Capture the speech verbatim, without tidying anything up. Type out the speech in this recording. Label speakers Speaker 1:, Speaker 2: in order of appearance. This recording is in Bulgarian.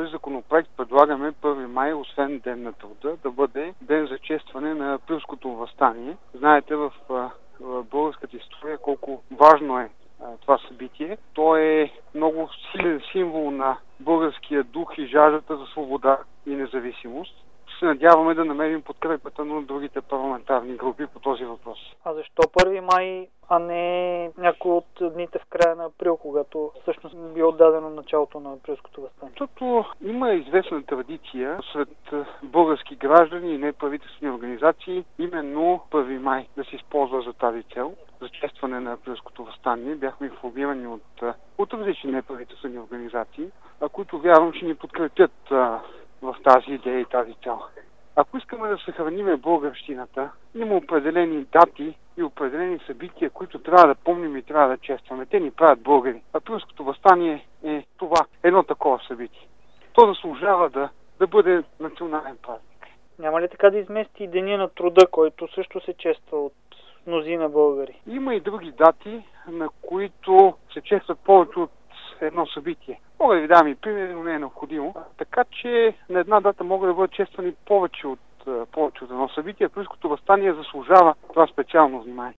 Speaker 1: този законопроект предлагаме първи май, освен Ден на труда, да бъде ден за честване на Априлското въстание. Знаете в, в българската история колко важно е това събитие. То е много силен символ на българския дух и жаждата за свобода и независимост. Се надяваме да намерим подкрепата на другите парламентарни групи по този въпрос.
Speaker 2: А защо първи май, а не някой от дните в края на април, когато всъщност би отдадено началото на Априлското въстание?
Speaker 1: Защото има известна традиция сред български граждани и неправителствени организации именно първи май да се използва за тази цел, за честване на Априлското въстание. Бяхме информирани от, от различни неправителствени организации, които вярвам, че ни подкрепят в тази идея и тази цел. Ако искаме да съхраним българщината, има определени дати и определени събития, които трябва да помним и трябва да честваме. Те ни правят българи. Априлското въстание е това, едно такова събитие. То заслужава да, да бъде национален празник.
Speaker 2: Няма ли така да измести Деня на труда, който също се чества от мнозина българи?
Speaker 1: Има и други дати, на които се честват повече от едно събитие. Мога да ви дам и примери, но не е необходимо. Така че на една дата могат да бъдат чествани повече от, повече от едно събитие. Априлското въстание заслужава това специално внимание.